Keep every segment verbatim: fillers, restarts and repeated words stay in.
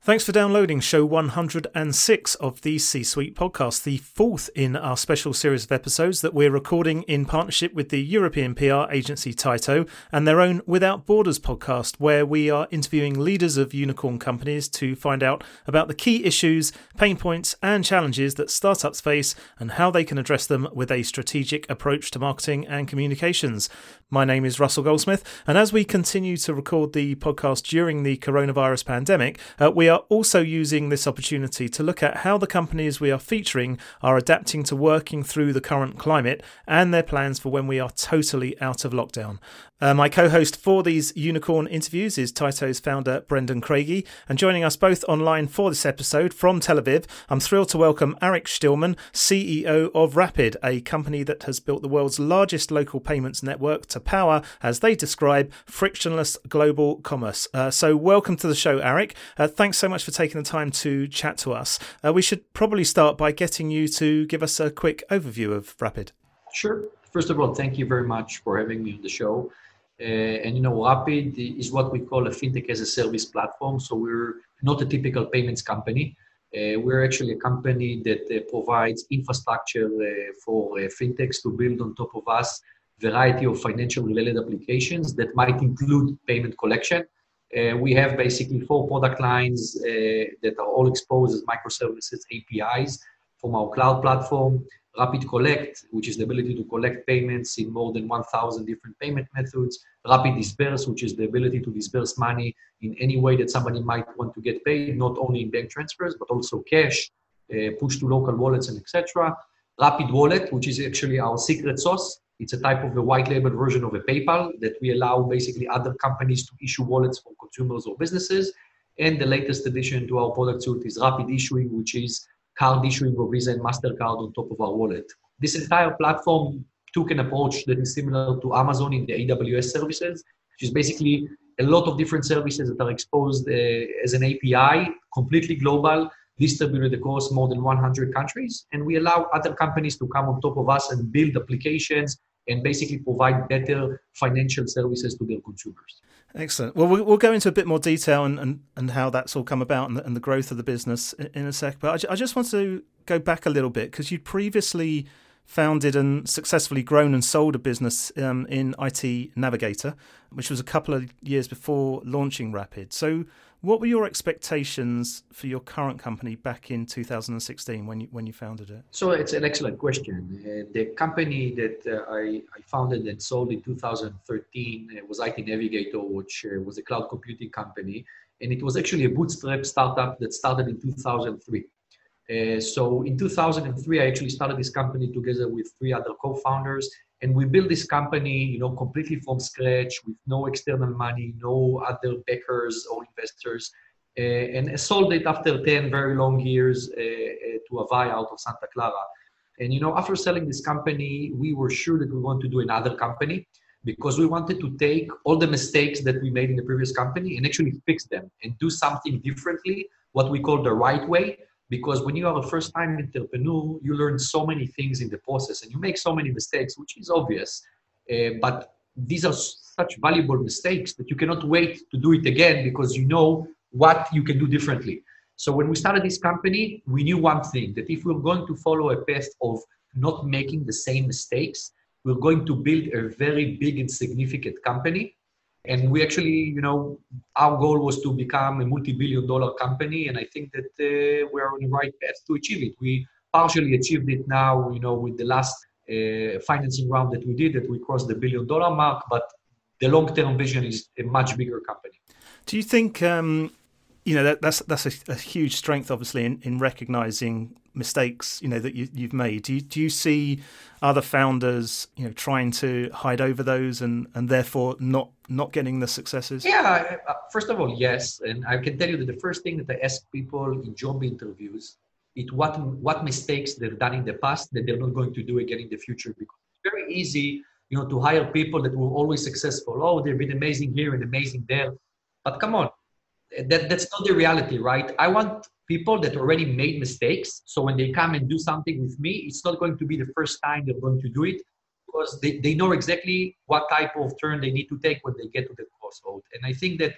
Thanks for downloading show one hundred six of the C-Suite podcast, the fourth in our special series of episodes that we're recording in partnership with the European P R agency Tyto and their own Without Borders podcast, where we are interviewing leaders of unicorn companies to find out about the key issues, pain points and challenges that startups face and how they can address them with a strategic approach to marketing and communications. My name is Russell Goldsmith, and as we continue to record the podcast during the coronavirus pandemic, uh, we are also using this opportunity to look at how the companies we are featuring are adapting to working through the current climate and their plans for when we are totally out of lockdown. Uh, my co-host for these unicorn interviews is Tyto's founder, Brendan Craigie, and joining us both online for this episode from Tel Aviv, I'm thrilled to welcome Arik Stillman, C E O of Rapid, a company that has built the world's largest local payments network to power, as they describe, frictionless global commerce. Uh, so welcome to the show, Arik. Uh, thanks so much for taking the time to chat to us. Uh, we should probably start by getting you to give us a quick overview of Rapid. Sure. First of all, thank you very much for having me on the show. Uh, and, you know, Rapid is what we call a fintech as a service platform. So we're not a typical payments company. Uh, we're actually a company that uh, provides infrastructure uh, for uh, fintechs to build on top of us variety of financial related applications that might include payment collection. Uh, we have basically four product lines uh, that are all exposed as microservices A P Is from our cloud platform. Rapid Collect, which is the ability to collect payments in more than one thousand different payment methods. Rapid Disperse, which is the ability to disperse money in any way that somebody might want to get paid, not only in bank transfers, but also cash, uh, push to local wallets, and et cetera. Rapid Wallet, which is actually our secret sauce. It's a type of a white label version of a PayPal that we allow basically other companies to issue wallets for consumers or businesses. And the latest addition to our product suite is Rapid Issuing, which is card issuing of Visa and MasterCard on top of our wallet. This entire platform took an approach that is similar to Amazon in the A W S services, which is basically a lot of different services that are exposed uh, as an A P I, completely global, distributed across more than one hundred countries. And we allow other companies to come on top of us and build applications and basically provide better financial services to their consumers. Excellent. Well, we'll go into a bit more detail and, and, and how that's all come about and the, and the growth of the business in, in a sec. But I, I just want to go back a little bit because you'd previously founded and successfully grown and sold a business um, in I T Navigator, which was a couple of years before launching Rapid. So what were your expectations for your current company back in two thousand sixteen when you when you founded it? So it's an excellent question. Uh, the company that uh, I, I founded and sold in two thousand thirteen uh, was I T Navigator, which uh, was a cloud computing company. And it was actually a bootstrap startup that started in two thousand three. Uh, so in two thousand three, I actually started this company together with three other co-founders. And we built this company, you know, completely from scratch with no external money, no other backers or investors, uh, and sold it after ten very long years uh, uh, to Avaya out of Santa Clara. And, you know, after selling this company, we were sure that we want to do another company because we wanted to take all the mistakes that we made in the previous company and actually fix them and do something differently, what we call the right way. Because when you are a first-time entrepreneur, you learn so many things in the process and you make so many mistakes, which is obvious. Uh, but these are such valuable mistakes that you cannot wait to do it again because you know what you can do differently. So when we started this company, we knew one thing, that if we're going to follow a path of not making the same mistakes, we're going to build a very big and significant company. And we actually, you know, our goal was to become a multi-billion dollar company. And I think that uh, we're on the right path to achieve it. We partially achieved it now, you know, with the last uh, financing round that we did, that we crossed the billion dollar mark. But the long-term vision is a much bigger company. Do you think, um, you know, that, that's that's a, a huge strength, obviously, in, in recognizing mistakes, you know, that you, you've made. Do you, do you see other founders, you know, trying to hide over those and, and therefore not not getting the successes? Yeah, first of all, yes. And I can tell you that the first thing that I ask people in job interviews is what what mistakes they've done in the past that they're not going to do again in the future. Because it's very easy, you know, to hire people that were always successful. Oh, they've been amazing here and amazing there. But come on, that that's not the reality, right? I want people that already made mistakes. So when they come and do something with me, it's not going to be the first time they're going to do it because they, they know exactly what type of turn they need to take when they get to the crossroad. And I think that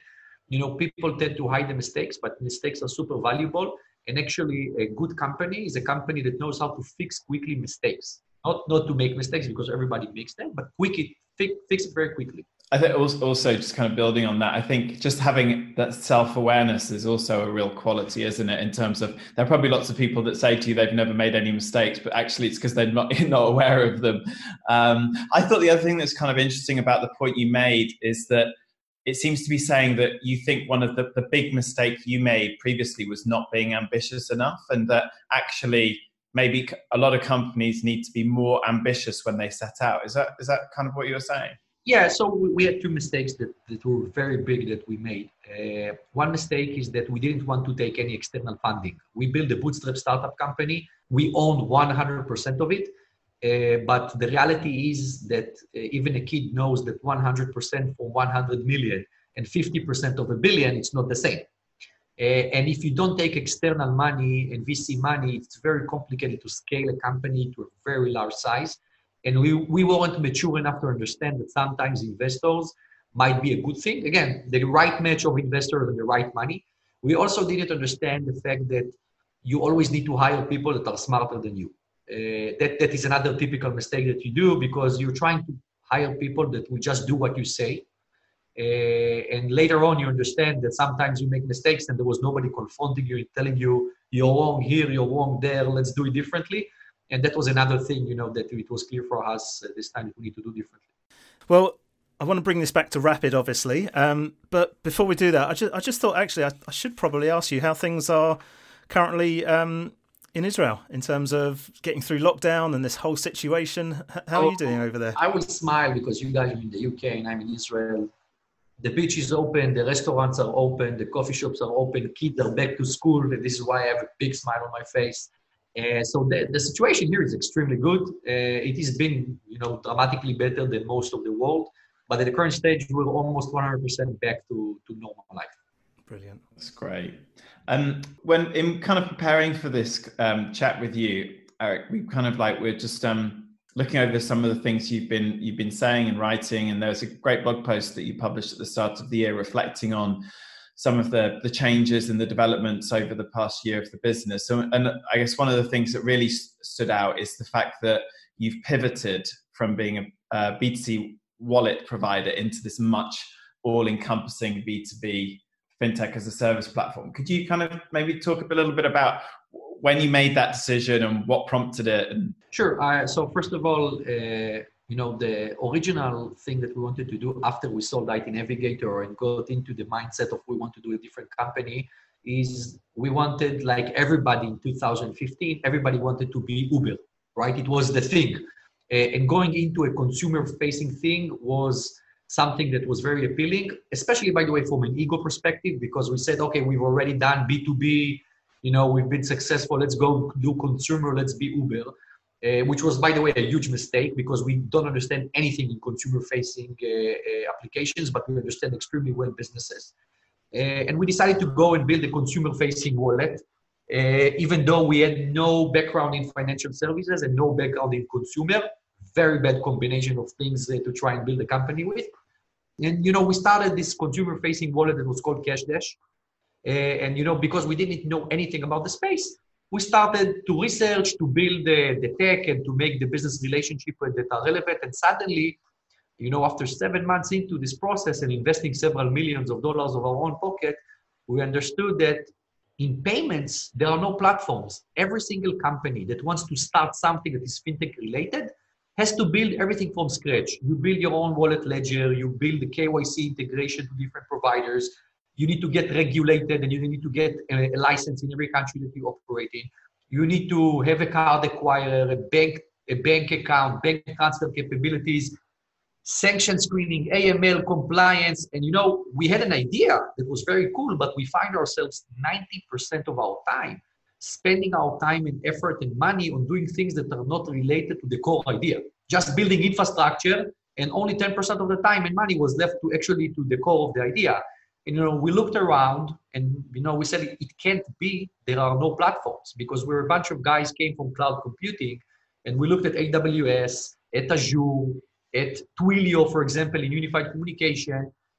You know, people tend to hide the mistakes, but mistakes are super valuable. And actually, a good company is a company that knows how to fix quickly mistakes. Not not to make mistakes because everybody makes them, but quick it, fix, fix it very quickly. I think also just kind of building on that, I think just having that self-awareness is also a real quality, isn't it? In terms of, there are probably lots of people that say to you they've never made any mistakes, but actually it's because they're not, not aware of them. Um, I thought the other thing that's kind of interesting about the point you made is that it seems to be saying that you think one of the, the big mistakes you made previously was not being ambitious enough, and that actually maybe a lot of companies need to be more ambitious when they set out. Is that is that kind of what you were saying? Yeah, so we had two mistakes that, that were very big that we made. Uh, one mistake is that we didn't want to take any external funding. We built a bootstrap startup company. We owned one hundred percent of it. Uh, but the reality is that uh, even a kid knows that one hundred percent from one hundred million and fifty percent of a billion, it's not the same. Uh, and if you don't take external money and V C money, it's very complicated to scale a company to a very large size. And we, we weren't mature enough to understand that sometimes investors might be a good thing. Again, the right match of investors and the right money. We also didn't understand the fact that you always need to hire people that are smarter than you. Uh, that, that is another typical mistake that you do because you're trying to hire people that will just do what you say. Uh, and later on, you understand that sometimes you make mistakes and there was nobody confronting you and telling you, you're wrong here, you're wrong there, let's do it differently. And that was another thing, you know, that it was clear for us uh, this time that we need to do differently. Well, I want to bring this back to Rapid, obviously. Um, but before we do that, I just, I just thought, actually, I, I should probably ask you how things are currently um, in Israel in terms of getting through lockdown and this whole situation. How are you doing over there? I will smile because you guys are in the U K and I'm in Israel. The beach is open, the restaurants are open, the coffee shops are open, kids are back to school. And this is why I have a big smile on my face. Uh, so the, the situation here is extremely good. Uh, it has been, you know, dramatically better than most of the world. But at the current stage, we're almost one hundred percent back to, to normal life. Brilliant. That's great. Um, when in kind of preparing for this um, chat with you, Eric, we kind of like, we're just um, looking over some of the things you've been you've been saying and writing. And there's a great blog post that you published at the start of the year reflecting on some of the, the changes and the developments over the past year of the business. So, and I guess one of the things that really st- stood out is the fact that you've pivoted from being a, a B two C wallet provider into this much all-encompassing B two B fintech as a service platform. Could you kind of maybe talk a little bit about when you made that decision and what prompted it? And- sure. Uh, so first of all, uh, you know, the original thing that we wanted to do after we sold I T Navigator and got into the mindset of we want to do a different company is we wanted, like everybody in two thousand fifteen, everybody wanted to be Uber, right? It was the thing. Uh, and going into a consumer-facing thing was something that was very appealing, especially, by the way, from an ego perspective, because we said, okay, we've already done B two B, you know, we've been successful, let's go do consumer, let's be Uber. Uh, which was, by the way, a huge mistake because we don't understand anything in consumer-facing uh, uh, applications, but we understand extremely well businesses. Uh, and we decided to go and build a consumer-facing wallet, uh, even though we had no background in financial services and no background in consumer. Very bad combination of things uh, to try and build a company with. And, you know, we started this consumer-facing wallet that was called CashDash. Uh, and, you know, because we didn't know anything about the space, we started to research, to build the, the tech and to make the business relationship that are relevant. And suddenly, you know, after seven months into this process and investing several millions of dollars of our own pocket, we understood that in payments, there are no platforms. Every single company that wants to start something that is fintech related has to build everything from scratch. You build your own wallet ledger, you build the K Y C integration to different providers. You need to get regulated and you need to get a, a license in every country that you operate in. You need to have a card acquirer, a bank, a bank account, bank transfer capabilities, sanction screening, A M L compliance. And, you know, we had an idea that was very cool, but we find ourselves ninety percent of our time spending our time and effort and money on doing things that are not related to the core idea. Just building infrastructure, and only ten percent of the time and money was left to actually to the core of the idea. And, you know, we looked around and, you know, we said it, it can't be, there are no platforms because we're a bunch of guys came from cloud computing and we looked at A W S, at Azure, at Twilio, for example, in unified communication.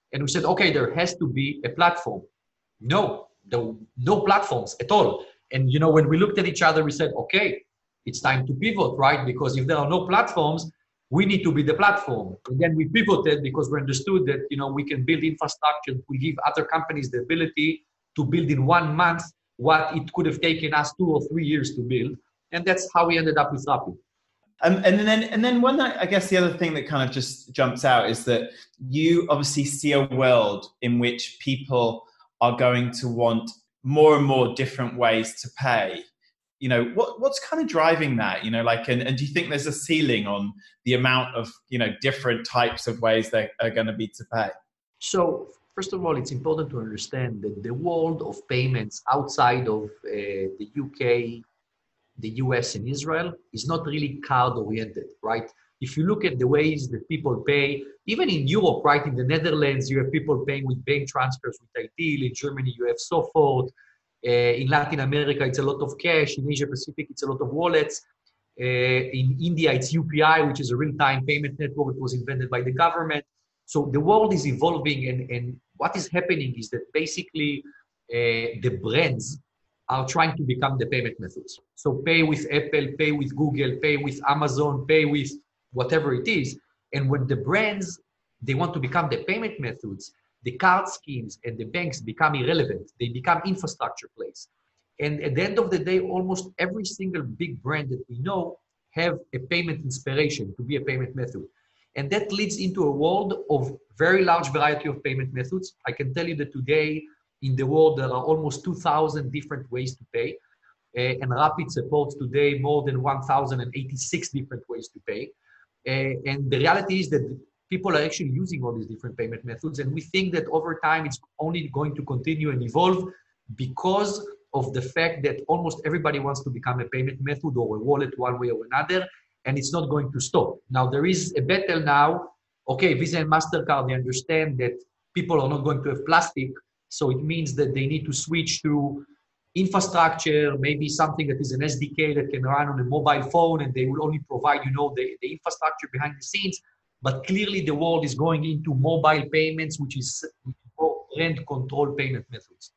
And we said, okay, there has to be a platform. No, there were no platforms at all. And, you know, when we looked at each other, we said, okay, it's time to pivot, right? Because if there are no platforms, we need to be the platform. And then we pivoted because we understood that, you know, we can build infrastructure. We give other companies the ability to build in one month what it could have taken us two or three years to build. And that's how we ended up with Rapid. Um, and then, and then one, I guess the other thing that kind of just jumps out is that you obviously see a world in which people are going to want more and more different ways to pay. You know, what what's kind of driving that? You know, like, and, and do you think there's a ceiling on the amount of, you know, different types of ways they are going to be to pay? So, first of all, it's important to understand that the world of payments outside of uh, the U K, the U S and Israel is not really card oriented, right? If you look at the ways that people pay, even in Europe, right, in the Netherlands, you have people paying with bank transfers with iDEAL. In Germany, you have SOFORT. Uh, in Latin America, it's a lot of cash. In Asia Pacific, it's a lot of wallets. Uh, in India, it's U P I, which is a real-time payment network. It was invented by the government. So the world is evolving, and, and what is happening is that basically uh, the brands are trying to become the payment methods. So pay with Apple, pay with Google, pay with Amazon, pay with whatever it is. And when the brands, they want to become the payment methods, the card schemes and the banks become irrelevant. They become infrastructure plays. And at the end of the day, almost every single big brand that we know have a payment inspiration to be a payment method. And that leads into a world of very large variety of payment methods. I can tell you that today in the world, there are almost two thousand different ways to pay. Uh, and Rapid supports today more than one thousand eighty-six different ways to pay. Uh, and the reality is that people are actually using all these different payment methods. And we think that over time, it's only going to continue and evolve because of the fact that almost everybody wants to become a payment method or a wallet one way or another, and it's not going to stop. Now, there is a battle now. Okay, Visa and MasterCard, they understand that people are not going to have plastic, so it means that they need to switch to infrastructure, maybe something that is an S D K that can run on a mobile phone, and they will only provide, you know, the, the infrastructure behind the scenes. But clearly the world is going into mobile payments, which is brand control payment methods.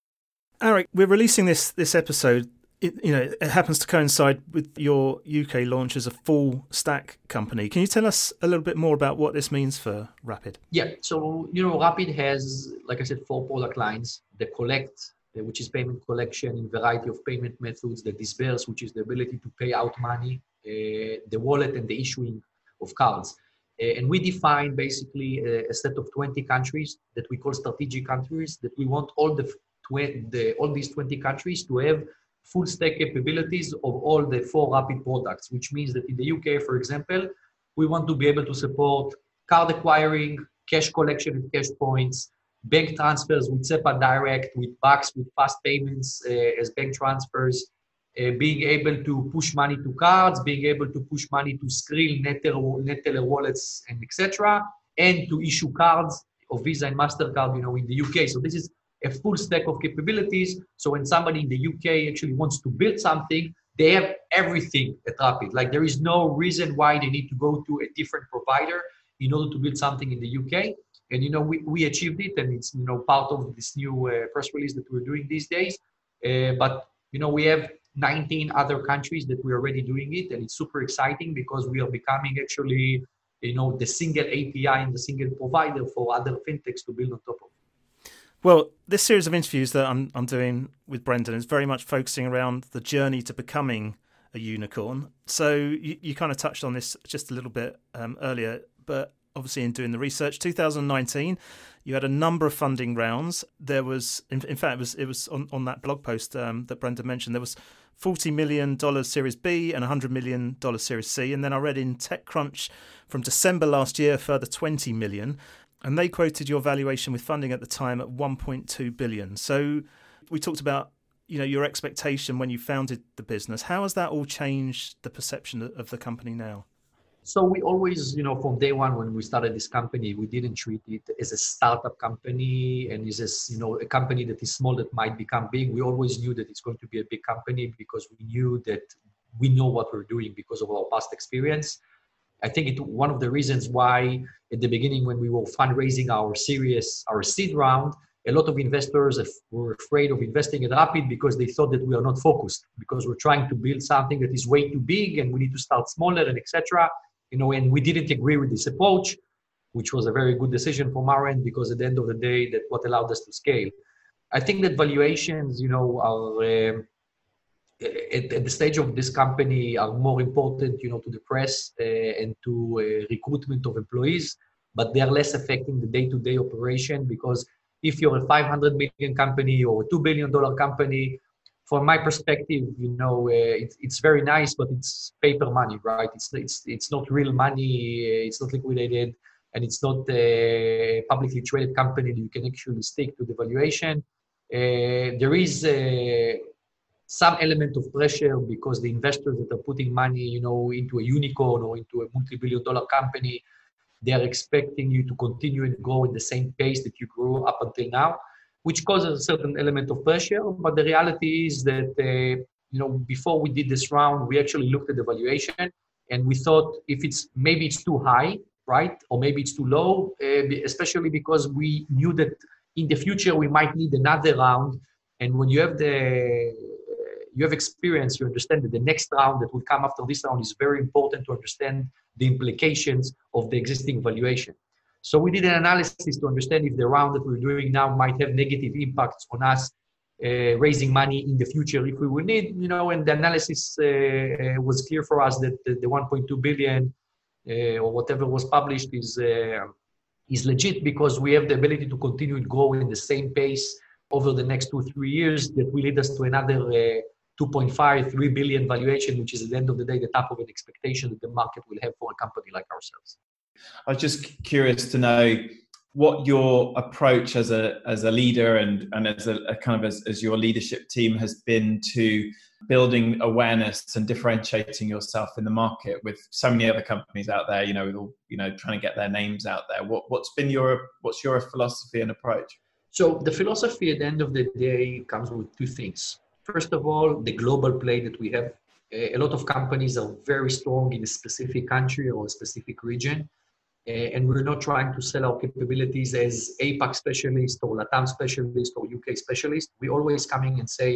Arik, we're releasing this this episode. It, you know, it happens to coincide with your U K launch as a full stack company. Can you tell us a little bit more about what this means for Rapid? Yeah, so, you know, Rapid has, like I said, four product lines. The Collect, which is payment collection in variety of payment methods. The Disburse, which is the ability to pay out money. Uh, the Wallet and the issuing of cards. Uh, and we define basically a, a set of twenty countries that we call strategic countries, that we want all the, tw- the all these twenty countries to have full stack capabilities of all the four Rapid products, which means that in the U K, for example, we want to be able to support card acquiring, cash collection and cash points, bank transfers with SEPA Direct, with Bucks, with fast payments uh, as bank transfers, uh, being able to push money to cards, being able to push money to Skrill, Neteller, Neteller wallets, and et cetera, and to issue cards of Visa and MasterCard, you know, in the U K. So this is a full stack of capabilities. So when somebody in the U K actually wants to build something, they have everything at Rapid. Like there is no reason why they need to go to a different provider in order to build something in the U K. And, you know, we, we achieved it, and it's, you know, part of this new uh, press release that we're doing these days. Uh, but, you know, we have nineteen other countries that we're already doing it, and it's super exciting because we are becoming actually, you know, the single A P I and the single provider for other fintechs to build on top of. Well, this series of interviews that I'm I'm doing with Brendan is very much focusing around the journey to becoming a unicorn. So you, you kind of touched on this just a little bit um, earlier, but obviously in doing the research, two thousand nineteen, you had a number of funding rounds. There was, in, in fact, it was it was on, on that blog post um, that Brendan mentioned, there was forty million dollars Series B and one hundred million dollars Series C. And then I read in TechCrunch from December last year, a further twenty million dollars. And they quoted your valuation with funding at the time at one point two billion dollars. So we talked about, you know, your expectation when you founded the business. How has that all changed the perception of the company now? So we always, you know, from day one when we started this company, we didn't treat it as a startup company and as a, you know, a company that is small that might become big. We always knew that it's going to be a big company because we knew that we know what we're doing because of our past experience. I think it one of the reasons why at the beginning when we were fundraising our series, our seed round, a lot of investors were afraid of investing at Rapid because they thought that we are not focused, because we're trying to build something that is way too big and we need to start smaller and et cetera. You know, and we didn't agree with this approach, which was a very good decision from our end, because at the end of the day, that's what allowed us to scale. I think that valuations, you know, are uh, at, at the stage of this company are more important, you know, to the press uh, and to uh, recruitment of employees, but they are less affecting the day-to-day operation, because if you're a five hundred million company or a two billion dollars company, from my perspective, you know, uh, it's, it's very nice, but it's paper money, right? It's, it's, it's not real money, it's not liquidated, and it's not a publicly traded company that you can actually stick to the valuation. Uh, there is uh, some element of pressure because the investors that are putting money, you know, into a unicorn or into a multi-billion dollar company, they are expecting you to continue and grow at the same pace that you grew up until now, which causes a certain element of pressure. But the reality is that, uh, you know, before we did this round, we actually looked at the valuation and we thought if it's, maybe it's too high, right? Or maybe it's too low, uh, especially because we knew that in the future we might need another round. And when you have the, you have experience, you understand that the next round that will come after this round is very important to understand the implications of the existing valuation. So we did an analysis to understand if the round that we're doing now might have negative impacts on us uh, raising money in the future if we will need, you know, and the analysis uh, uh, was clear for us that the, the one point two billion uh, or whatever was published is, uh, is legit, because we have the ability to continue to grow in the same pace over the next two, three years that will lead us to another uh, two point five, three billion valuation, which is at the end of the day, the top of an expectation that the market will have for a company like ourselves. I was just curious to know what your approach as a as a leader and, and as a, a kind of as, as your leadership team has been to building awareness and differentiating yourself in the market with so many other companies out there, you know, with all, you know, trying to get their names out there. What what's been your what's your philosophy and approach? So the philosophy at the end of the day comes with two things. First of all, the global play that we have. A lot of companies are very strong in a specific country or a specific region. Uh, and we're not trying to sell our capabilities as APAC specialist or LATAM specialist or U K specialist. We always coming and say,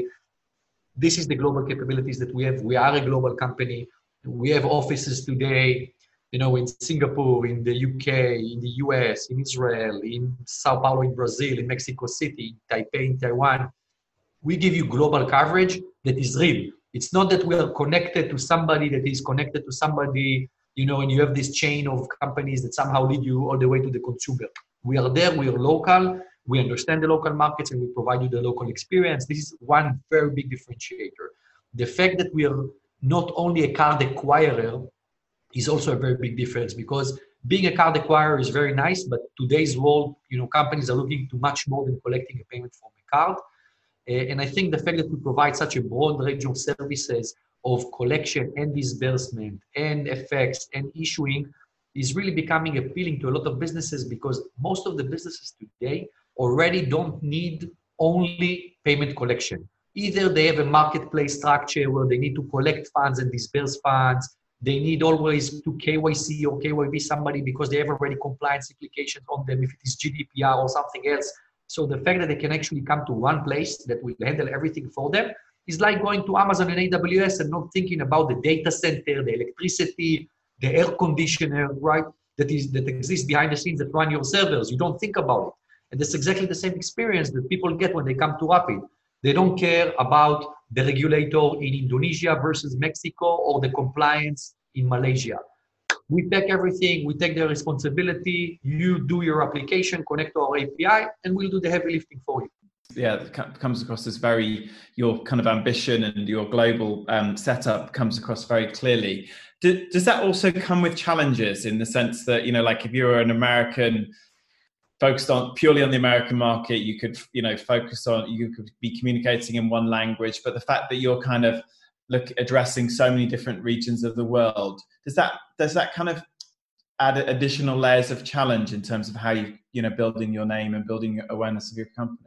this is the global capabilities that we have. We are a global company. We have offices today, you know, in Singapore, in the U K, in the U S, in Israel, in Sao Paulo, in Brazil, in Mexico City, in Taipei, in Taiwan. We give you global coverage that is real. It's not that we are connected to somebody that is connected to somebody, you know, and you have this chain of companies that somehow lead you all the way to the consumer. We are there, we are local, we understand the local markets, and we provide you the local experience. This is one very big differentiator. The fact that we are not only a card acquirer is also a very big difference, because being a card acquirer is very nice, but today's world, you know, companies are looking to much more than collecting a payment from a card. Uh, and I think the fact that we provide such a broad range of services of collection and disbursement and F X and issuing is really becoming appealing to a lot of businesses, because most of the businesses today already don't need only payment collection. Either they have a marketplace structure where they need to collect funds and disburse funds. They need always to K Y C or K Y B somebody because they have already compliance implications on them if it is G D P R or something else. So the fact that they can actually come to one place that will handle everything for them is like going to Amazon and A W S and not thinking about the data center, the electricity, the air conditioner, right? That is that exists behind the scenes that run your servers. You don't think about it. And that's exactly the same experience that people get when they come to Rapid. They don't care about the regulator in Indonesia versus Mexico or the compliance in Malaysia. We take everything, we take the responsibility, you do your application, connect to our A P I, and we'll do the heavy lifting for you. Yeah, it comes across as very, your kind of ambition and your global um, setup comes across very clearly. Do, does that also come with challenges in the sense that, you know, like if you're an American focused on purely on the American market, you could, you know, focus on, you could be communicating in one language, but the fact that you're kind of look addressing so many different regions of the world, does that, does that kind of add additional layers of challenge in terms of how you, you know, building your name and building awareness of your company?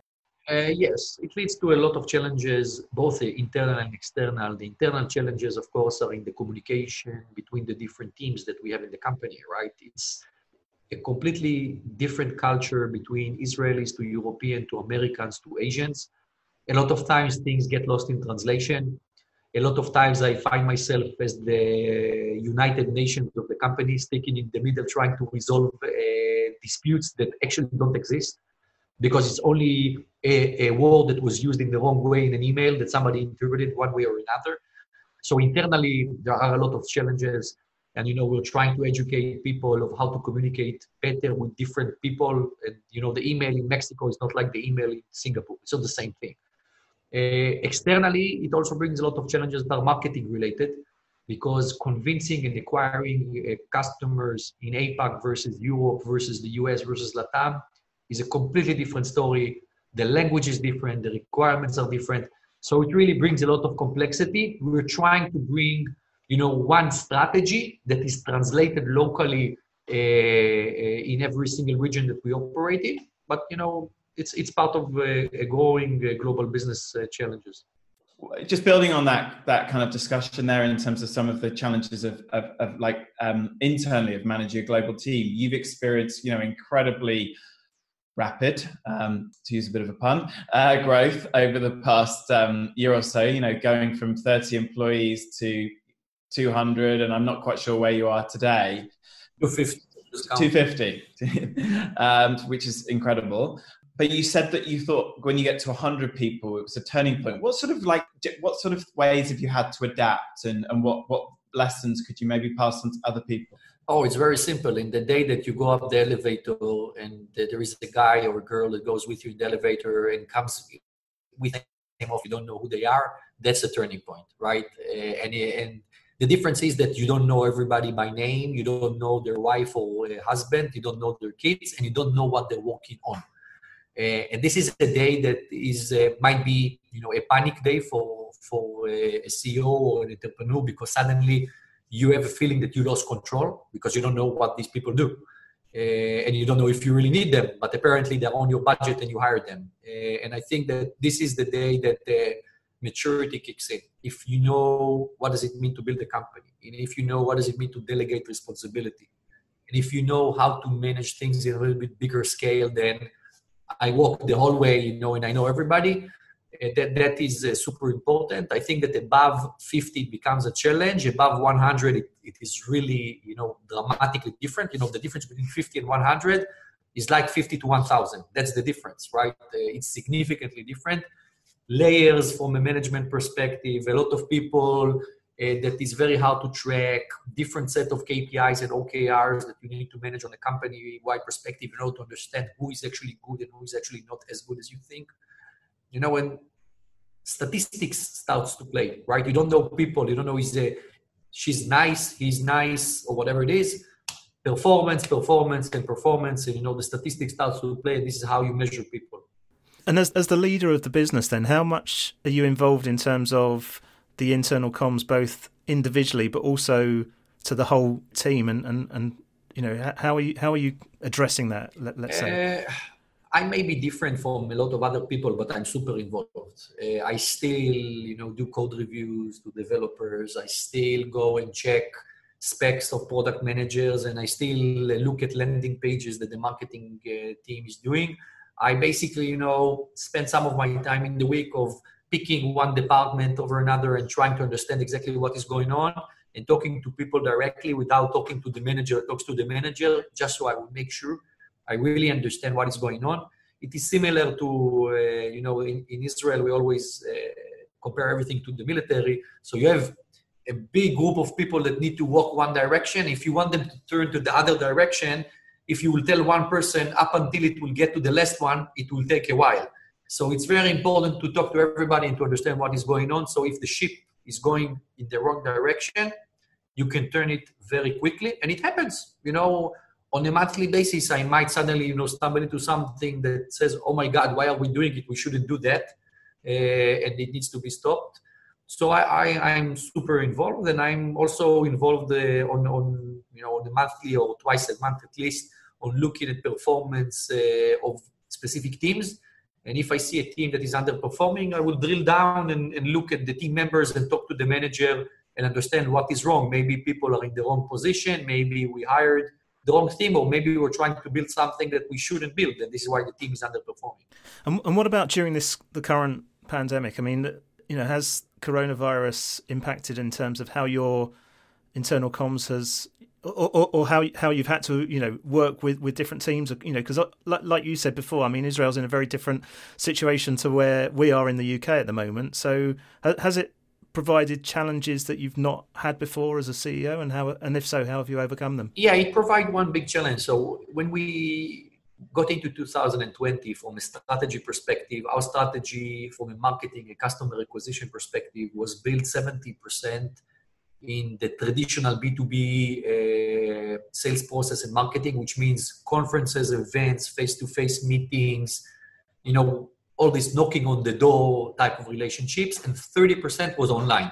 Uh, yes, it leads to a lot of challenges, both uh, internal and external. The internal challenges, of course, are in the communication between the different teams that we have in the company, right? It's a completely different culture between Israelis to European to Americans to Asians. A lot of times things get lost in translation. A lot of times I find myself as the United Nations of the company, sticking in the middle, trying to resolve uh, disputes that actually don't exist, because it's only a, a word that was used in the wrong way in an email that somebody interpreted one way or another. So internally, there are a lot of challenges. And, you know, we're trying to educate people of how to communicate better with different people. And, you know, the email in Mexico is not like the email in Singapore. It's not the same thing. Uh, externally, it also brings a lot of challenges that are marketing related, because convincing and acquiring uh, customers in APAC versus Europe versus the U S versus LATAM is a completely different story. The language is different, the requirements are different. So it really brings a lot of complexity. We're trying to bring, you know, one strategy that is translated locally uh, in every single region that we operate in. But, you know, it's it's part of a, a growing uh, global business uh, challenges. Just building on that that kind of discussion there in terms of some of the challenges of, of, of like um, internally of managing a global team, you've experienced, you know, incredibly rapid, um, to use a bit of a pun, uh, growth over the past um, year or so, you know, going from thirty employees to two hundred, and I'm not quite sure where you are today. two fifty. two fifty, um, which is incredible. But you said that you thought when you get to one hundred people, it was a turning point. What sort of like, what sort of ways have you had to adapt, and, and what, what lessons could you maybe pass on to other people? Oh, it's very simple. In the day that you go up the elevator and there is a guy or a girl that goes with you in the elevator and comes with them off, you don't know who they are, that's a turning point, right? Uh, and, and the difference is that you don't know everybody by name, you don't know their wife or uh, husband, you don't know their kids, and you don't know what they're working on. Uh, and this is a day that is uh, might be, you know, a panic day for for a, a C E O or an entrepreneur, because suddenly you have a feeling that you lost control because you don't know what these people do, uh, and you don't know if you really need them. But apparently they're on your budget and you hire them. Uh, and I think that this is the day that uh, maturity kicks in. If you know what does it mean to build a company, and if you know what does it mean to delegate responsibility, and if you know how to manage things in a little bit bigger scale than I walk the hallway, you know, and I know everybody, uh, that, that is uh, super important. I think that above fifty it becomes a challenge. Above one hundred, it, it is really, you know, dramatically different. You know, the difference between fifty and one hundred is like fifty to one thousand. That's the difference, right? Uh, it's significantly different. Layers from a management perspective, a lot of people, Uh, that is very hard to track, different set of K P Is and O K Rs that you need to manage on a company-wide perspective in order to understand who is actually good and who is actually not as good as you think. You know, when statistics starts to play, right? You don't know people, you don't know is a, she's nice, he's nice, or whatever it is. Performance, performance, and performance, and you know, the statistics starts to play, and this is how you measure people. And as as the leader of the business then, how much are you involved in terms of the internal comms, both individually but also to the whole team, and, and, and you know, how are you how are you addressing that? Let, let's say uh, I may be different from a lot of other people, but I'm super involved. Uh, I still, you know, do code reviews to developers. I still go and check specs of product managers, and I still look at landing pages that the marketing uh, team is doing. I basically, you know, spend some of my time in the week of picking one department over another and trying to understand exactly what is going on and talking to people directly without talking to the manager, talks to the manager, just so I will make sure I really understand what is going on. It is similar to, uh, you know, in, in Israel, we always uh, compare everything to the military. So you have a big group of people that need to walk one direction. If you want them to turn to the other direction, if you will tell one person up until it will get to the last one, it will take a while. So it's very important to talk to everybody and to understand what is going on. So if the ship is going in the wrong direction, you can turn it very quickly. And it happens, you know, on a monthly basis, I might suddenly, you know, stumble into something that says, oh my God, why are we doing it? We shouldn't do that. Uh, and it needs to be stopped. So I, I, I'm super involved, and I'm also involved uh, on, on, you know, on a monthly or twice a month at least on looking at performance uh, of specific teams. And if I see a team that is underperforming, I will drill down and, and look at the team members and talk to the manager and understand what is wrong. Maybe people are in the wrong position. Maybe we hired the wrong team, or maybe we're trying to build something that we shouldn't build. And this is why the team is underperforming. And, and what about during this the current pandemic? I mean, you know, has coronavirus impacted in terms of how your internal comms has, or, or, or how how you've had to, you know, work with, with different teams? You know, because like, like you said before, I mean, Israel's in a very different situation to where we are in the U K at the moment. So has it provided challenges that you've not had before as a C E O, and how, and if so, how have you overcome them? Yeah, it provided one big challenge. So when we got into two thousand twenty, from a strategy perspective, our strategy from a marketing and customer acquisition perspective was built seventy percent in the traditional B two B uh, sales process and marketing, which means conferences, events, face-to-face meetings, you know, all this knocking on the door type of relationships, and thirty percent was online.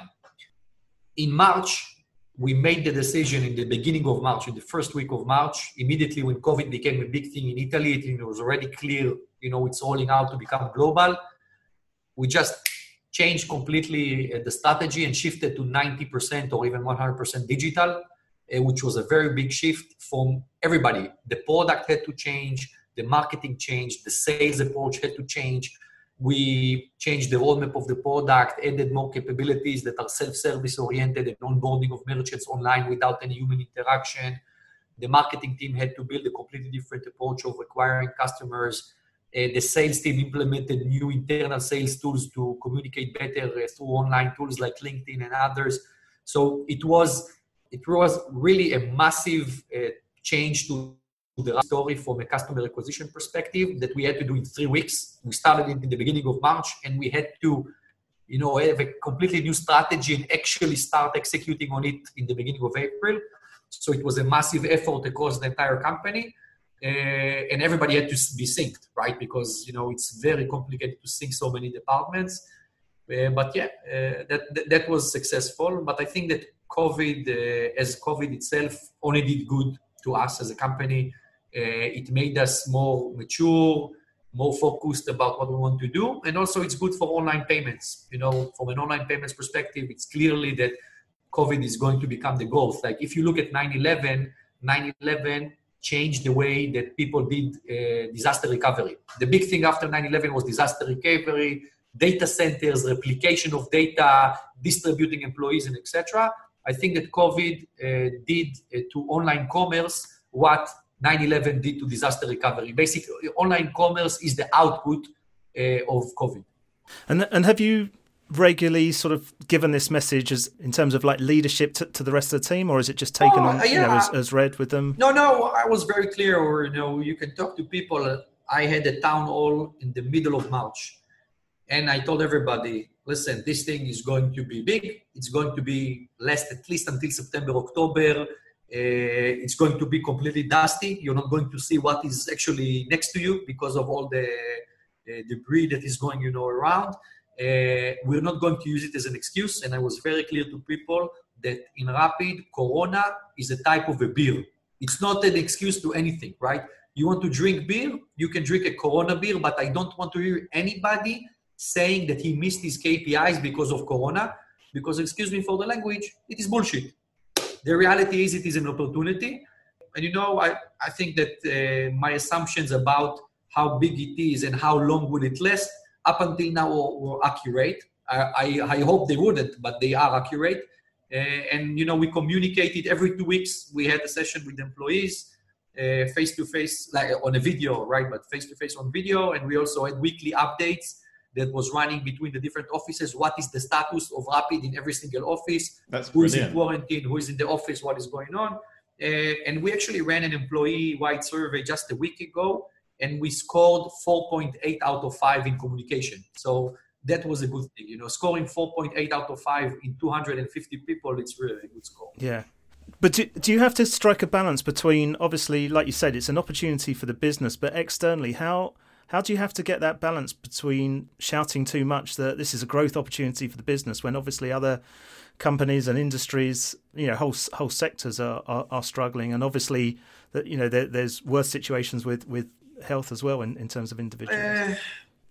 In March, we made the decision in the beginning of March, in the first week of March, immediately when COVID became a big thing in Italy, it was already clear, you know, it's rolling out to become global. We just changed completely the strategy and shifted to ninety percent or even one hundred percent digital, which was a very big shift from everybody. The product had to change, the marketing changed, the sales approach had to change. We changed the roadmap of the product, added more capabilities that are self-service oriented and onboarding of merchants online without any human interaction. The marketing team had to build a completely different approach of acquiring customers. Uh, the sales team implemented new internal sales tools to communicate better uh, through online tools like LinkedIn and others. So it was it was really a massive uh, change to the story from a customer acquisition perspective that we had to do in three weeks. We started it in the beginning of March, and we had to, you know, have a completely new strategy and actually start executing on it in the beginning of April. So it was a massive effort across the entire company, uh, and everybody had to be synced, right? Because, you know, it's very complicated to sync so many departments. Uh, but yeah, uh, that, that that was successful. But I think that COVID, uh, as COVID itself, only did good to us as a company. Uh, it made us more mature, more focused about what we want to do. And also it's good for online payments. You know, from an online payments perspective, it's clearly that COVID is going to become the growth. Like if you look at nine eleven, nine eleven changed the way that people did uh, disaster recovery. The big thing after nine eleven was disaster recovery, data centers, replication of data, distributing employees, and et cetera. I think that COVID uh, did uh, to online commerce what nine eleven did to disaster recovery. Basically, online commerce is the output uh, of COVID. And and have you regularly sort of given this message as in terms of like leadership to, to the rest of the team, or is it just taken oh, on, yeah. you know, as, as read with them? No, no, I was very clear. Or, you know, you can talk to people. I had a town hall in the middle of March, and I told everybody, listen, this thing is going to be big. It's going to be last at least until September, October. Uh, it's going to be completely dusty. You're not going to see what is actually next to you because of all the uh, debris that is going, you know, around. Uh, we're not going to use it as an excuse. And I was very clear to people that in Rapid, Corona is a type of a beer. It's not an excuse to anything, right? You want to drink beer, you can drink a Corona beer, but I don't want to hear anybody saying that he missed his K P Is because of Corona, because, excuse me for the language, it is bullshit. The reality is it is an opportunity. And, you know, I, I think that uh, my assumptions about how big it is and how long will it last up until now were, were accurate. I, I, I hope they wouldn't, but they are accurate. Uh, and, you know, we communicated every two weeks. We had a session with employees, uh, face-to-face, like on a video, right? But face-to-face on video. And we also had weekly updates that was running between the different offices. What is the status of Rapid in every single office? That's who brilliant. is in quarantine? Who is in the office? What is going on? Uh, and we actually ran an employee-wide survey just a week ago, and we scored four point eight out of five in communication. So that was a good thing. You know, scoring four point eight out of five in two hundred fifty people, it's really a good score. Yeah. But do, do you have to strike a balance between, obviously, like you said, it's an opportunity for the business, but externally, how... How do you have to get that balance between shouting too much that this is a growth opportunity for the business when obviously other companies and industries, you know, whole whole sectors are, are, are struggling, and obviously that, you know, there, there's worse situations with, with health as well in, in terms of individuals? Uh,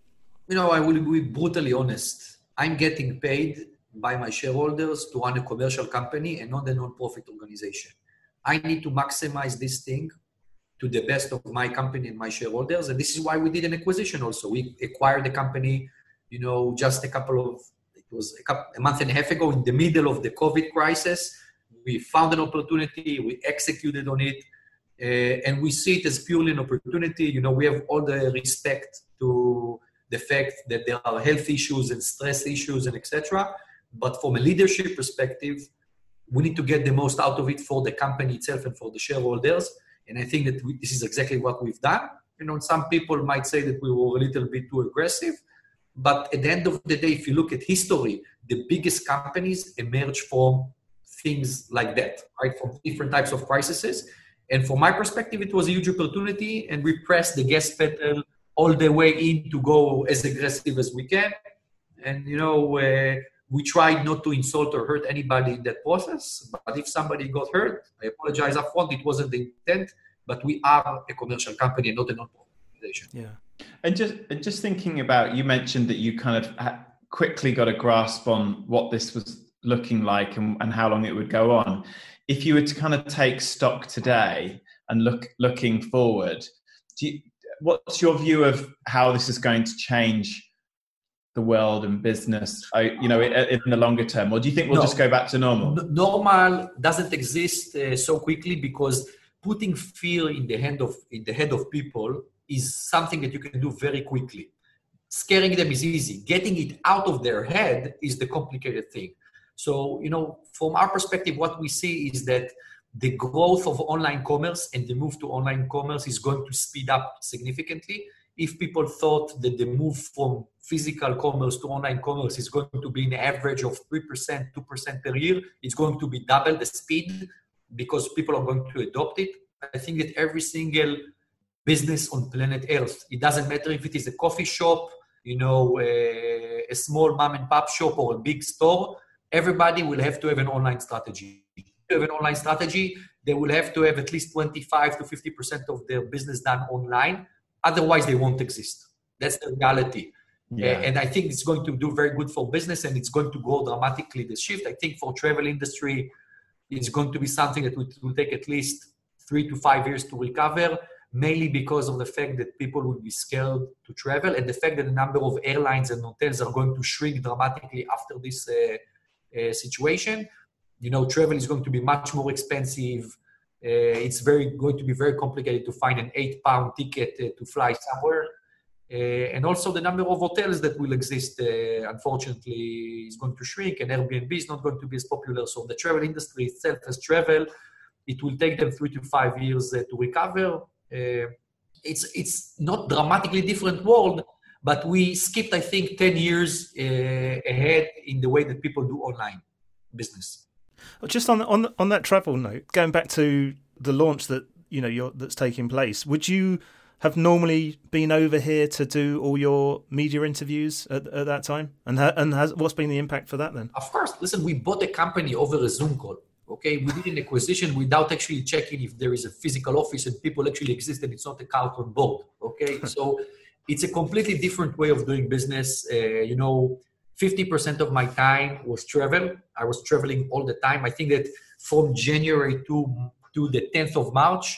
You know, I will be brutally honest. I'm getting paid by my shareholders to run a commercial company and not a non-profit organization. I need to maximize this thing to the best of my company and my shareholders. And this is why we did an acquisition also. We acquired the company, you know, just a couple of, it was a, couple, a month and a half ago in the middle of the COVID crisis. We found an opportunity, we executed on it, uh, and we see it as purely an opportunity. You know, we have all the respect to the fact that there are health issues and stress issues and et cetera. But from a leadership perspective, we need to get the most out of it for the company itself and for the shareholders. And I think that we, this is exactly what we've done. You know, some people might say that we were a little bit too aggressive, but at the end of the day, if you look at history, the biggest companies emerge from things like that, right? From different types of crises. And from my perspective, it was a huge opportunity, and we pressed the gas pedal all the way in to go as aggressive as we can. And, you know, uh, we tried not to insult or hurt anybody in that process, but if somebody got hurt, I apologize upfront. It wasn't the intent, but we are a commercial company and not a non-profit organization. Yeah. And just and just thinking about, you mentioned that you kind of quickly got a grasp on what this was looking like and, and how long it would go on. If you were to kind of take stock today and look looking forward, do you, what's your view of how this is going to change the world and business, you know, in the longer term? Or do you think we'll no, just go back to normal? Normal doesn't exist uh, so quickly, because putting fear in the hand of in the head of people is something that you can do very quickly. Scaring them is easy. Getting it out of their head is the complicated thing. So, you know, from our perspective, what we see is that the growth of online commerce and the move to online commerce is going to speed up significantly. If people thought that the move from physical commerce to online commerce is going to be an average of three percent, two percent per year, it's going to be double the speed because people are going to adopt it. I think that every single business on planet Earth, it doesn't matter if it is a coffee shop, you know, a, a small mom and pop shop or a big store, everybody will have to have an online strategy. To have an online strategy, they will have to have at least twenty-five to fifty percent of their business done online. Otherwise, they won't exist. That's the reality. Yeah. And I think it's going to do very good for business, and it's going to grow dramatically, this shift. I think for travel industry, it's going to be something that will take at least three to five years to recover, mainly because of the fact that people will be scared to travel and the fact that the number of airlines and hotels are going to shrink dramatically after this uh, uh, situation. You know, travel is going to be much more expensive. Uh, it's very going to be very complicated to find an eight pound ticket uh, to fly somewhere. Uh, and also the number of hotels that will exist, uh, unfortunately, is going to shrink, and Airbnb is not going to be as popular. So the travel industry itself has travel. It will take them three to five years uh, to recover. Uh, it's it's not dramatically different world, but we skipped, I think, ten years uh, ahead in the way that people do online business. Just on on on that travel note, going back to the launch that you know you're, that's taking place, would you have normally been over here to do all your media interviews at, at that time? And ha- and has what's been the impact for that then? Of course, listen, we bought a company over a Zoom call. Okay, we did an acquisition without actually checking if there is a physical office and people actually exist and it's not a carton board. Okay, so it's a completely different way of doing business. Uh, you know. fifty percent of my time was travel. I was traveling all the time. I think that from January to, to the tenth of March,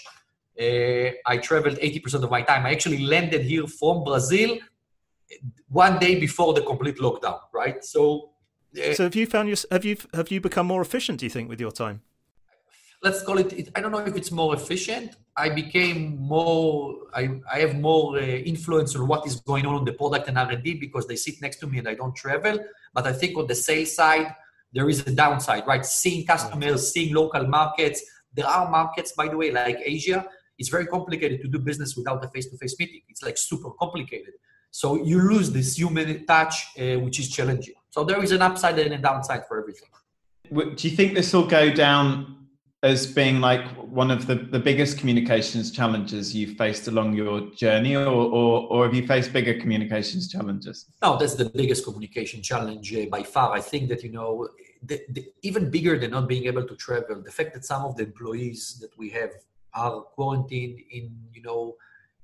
uh, I traveled eighty percent of my time. I actually landed here from Brazil one day before the complete lockdown, right? So, uh, so have you found your, have you have you become more efficient, do you think, with your time? Let's call it, I don't know if it's more efficient. I became more, I, I have more uh, influence on what is going on on the product and R and D because they sit next to me and I don't travel. But I think on the sales side, there is a downside, right? Seeing customers, seeing local markets. There are markets, by the way, like Asia. It's very complicated to do business without a face-to-face meeting. It's like super complicated. So you lose this human touch, uh, which is challenging. So there is an upside and a downside for everything. Do you think this will go down as being like one of the, the biggest communications challenges you've faced along your journey, or, or, or have you faced bigger communications challenges? No, that's the biggest communication challenge uh, by far. I think that, you know, the, the, even bigger than not being able to travel, the fact that some of the employees that we have are quarantined in, you know,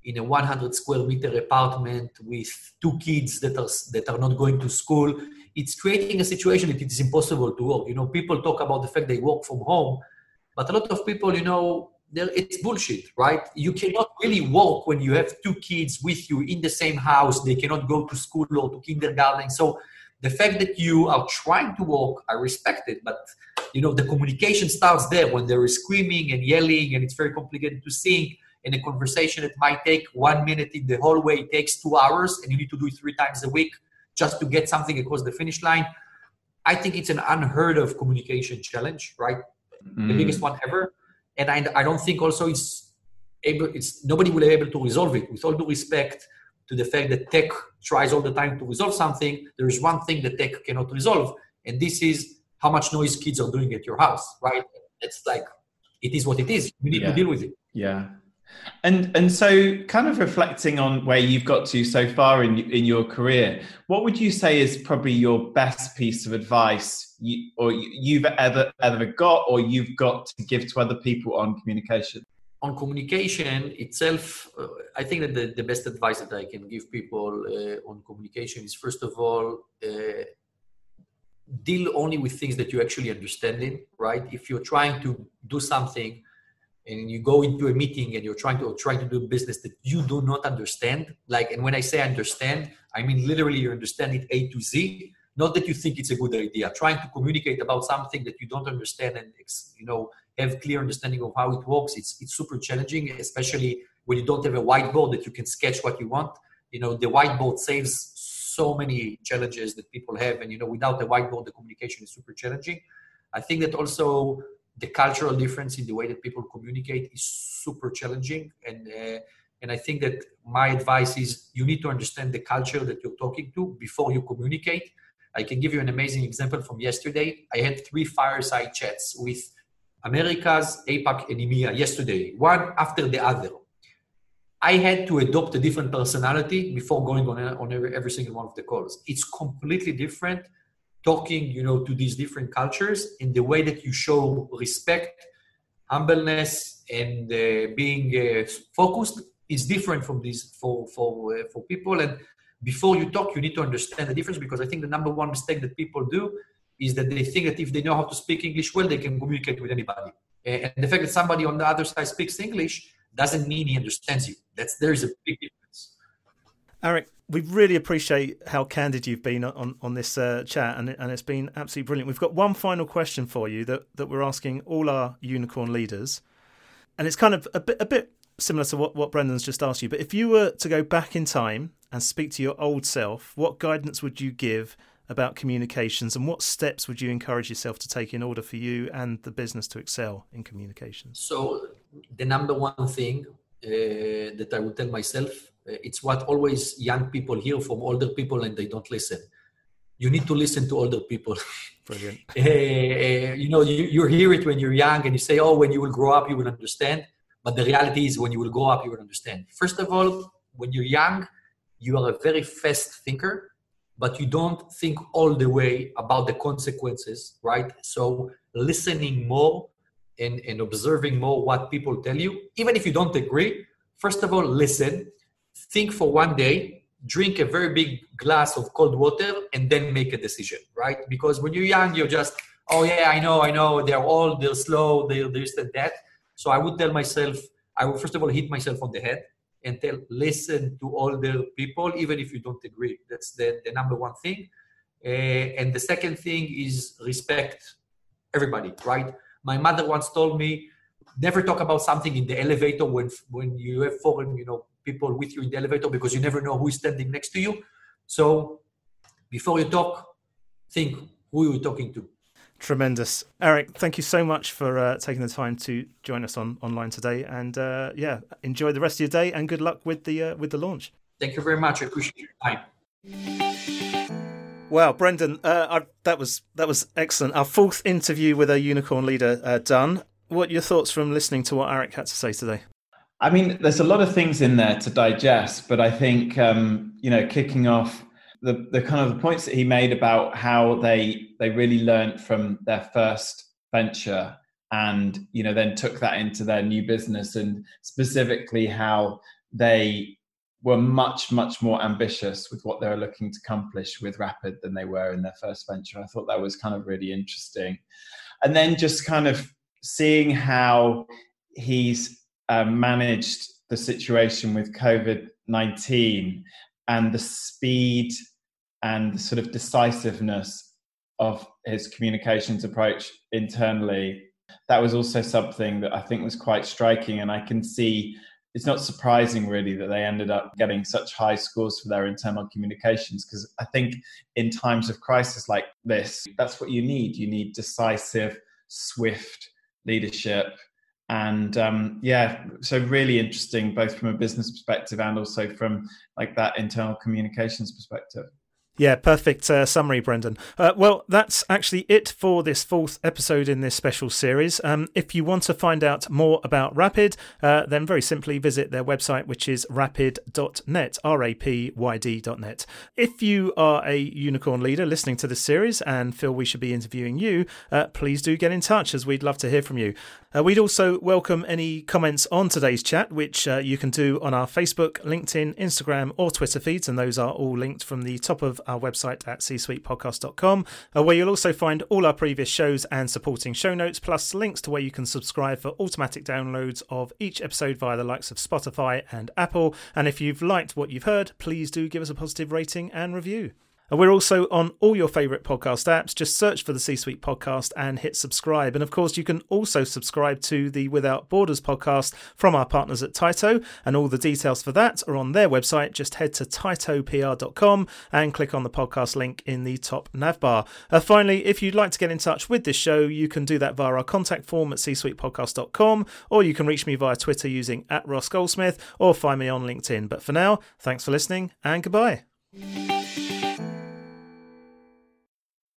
in a one hundred square meter apartment with two kids that are that are not going to school. It's creating a situation that it is impossible to work. You know, people talk about the fact they work from home, but a lot of people, you know, it's bullshit, right? You cannot really work when you have two kids with you in the same house. They cannot go to school or to kindergarten. So the fact that you are trying to work, I respect it, but you know, the communication starts there when there is screaming and yelling, and it's very complicated to sync. And a conversation that might take one minute in the hallway takes two hours, and you need to do it three times a week just to get something across the finish line. I think it's an unheard of communication challenge, right? Mm. The biggest one ever. And I, I don't think also it's able, it's nobody will be able to resolve it. With all due respect to the fact that tech tries all the time to resolve something, there is one thing that tech cannot resolve, and this is how much noise kids are doing at your house, right? It's like, it is what it is. We need yeah. to deal with it. Yeah. And and so kind of reflecting on where you've got to so far in in your career, what would you say is probably your best piece of advice you, or you've ever ever got or you've got to give to other people on communication? On communication itself, uh, I think that the, the best advice that I can give people uh, on communication is, first of all, uh, deal only with things that you actually understand in, right? If you're trying to do something and you go into a meeting and you're trying to trying to do business that you do not understand, like, and when I say understand, I mean literally you understand it A to Z, not that you think it's a good idea. Trying to communicate about something that you don't understand and, you know, have clear understanding of how it works, it's it's super challenging, especially when you don't have a whiteboard that you can sketch what you want. You know, the whiteboard saves so many challenges that people have, and, you know, without the whiteboard, the communication is super challenging. I think that also the cultural difference in the way that people communicate is super challenging. And uh, and I think that my advice is you need to understand the culture that you're talking to before you communicate. I can give you an amazing example from yesterday. I had three fireside chats with Americas, APAC, and EMEA yesterday, one after the other. I had to adopt a different personality before going on, a, on every, every single one of the calls. It's completely different talking, you know, to these different cultures in the way that you show respect, humbleness, and uh, being uh, focused is different from these for for uh, for people. And before you talk, you need to understand the difference, because I think the number one mistake that people do is that they think that if they know how to speak English well, they can communicate with anybody. And the fact that somebody on the other side speaks English doesn't mean he understands you. That's there is a big difference. Arik, we really appreciate how candid you've been on, on this uh, chat, and, and it's been absolutely brilliant. We've got one final question for you that, that we're asking all our unicorn leaders, and it's kind of a bit, a bit similar to what, what Brendan's just asked you. But if you were to go back in time and speak to your old self, what guidance would you give about communications, and what steps would you encourage yourself to take in order for you and the business to excel in communications? So the number one thing uh, that I would tell myself, uh, it's what always young people hear from older people and they don't listen. You need to listen to older people. Brilliant. uh, uh, you know, you, you hear it when you're young and you say, oh, when you will grow up, you will understand. But the reality is when you will grow up, you will understand. First of all, when you're young, you are a very fast thinker, but you don't think all the way about the consequences, right? So listening more and, and observing more what people tell you, even if you don't agree, first of all, listen, think for one day, drink a very big glass of cold water, and then make a decision, right? Because when you're young, you're just, oh yeah, I know, I know, they're old, they're slow, they're this and that. So I would tell myself, I would first of all hit myself on the head and tell, listen to older people, even if you don't agree. That's the, the number one thing. Uh, and the second thing is respect everybody, right? My mother once told me, never talk about something in the elevator when when you have foreign, you know, people with you in the elevator, because you never know who is standing next to you. So before you talk, think who you're talking to. Tremendous. Arik, thank you so much for uh, taking the time to join us on online today. And uh, yeah, enjoy the rest of your day and good luck with the uh, with the launch. Thank you very much. I appreciate your time. Wow, Brendan, uh, I, that was that was excellent. Our fourth interview with a unicorn leader uh, done. What are your thoughts from listening to what Arik had to say today? I mean, there's a lot of things in there to digest, but I think, um, you know, kicking off the, the kind of the points that he made about how they they really learned from their first venture and, you know, then took that into their new business, and specifically how they were much, much more ambitious with what they were looking to accomplish with Rapid than they were in their first venture. I thought that was kind of really interesting. And then just kind of seeing how he's um, managed the situation with COVID nineteen and the speed and the sort of decisiveness of his communications approach internally. That was also something that I think was quite striking. And I can see it's not surprising really that they ended up getting such high scores for their internal communications, because I think in times of crisis like this, that's what you need. You need decisive, swift leadership. And um, yeah, so really interesting, both from a business perspective and also from like that internal communications perspective. Yeah, perfect uh, summary, Brendan. Uh, well, that's actually it for this fourth episode in this special series. Um, if you want to find out more about Rapid, uh, then very simply visit their website, which is rapid dot net, R A P Y D dot net. If you are a unicorn leader listening to this series and feel we should be interviewing you, uh, please do get in touch, as we'd love to hear from you. Uh, we'd also welcome any comments on today's chat, which uh, you can do on our Facebook, LinkedIn, Instagram or Twitter feeds, and those are all linked from the top of our website at c suite podcast dot com, uh, where you'll also find all our previous shows and supporting show notes, plus links to where you can subscribe for automatic downloads of each episode via the likes of Spotify and Apple. And if you've liked what you've heard, please do give us a positive rating and review. We're also on all your favourite podcast apps. Just search for the C-Suite Podcast and hit subscribe. And of course, you can also subscribe to the Without Borders podcast from our partners at Tyto. And all the details for that are on their website. Just head to tyto p r dot com and click on the podcast link in the top navbar. Uh, finally, if you'd like to get in touch with this show, you can do that via our contact form at c suite podcast dot com, or you can reach me via Twitter using at Ross Goldsmith, or find me on LinkedIn. But for now, thanks for listening and goodbye.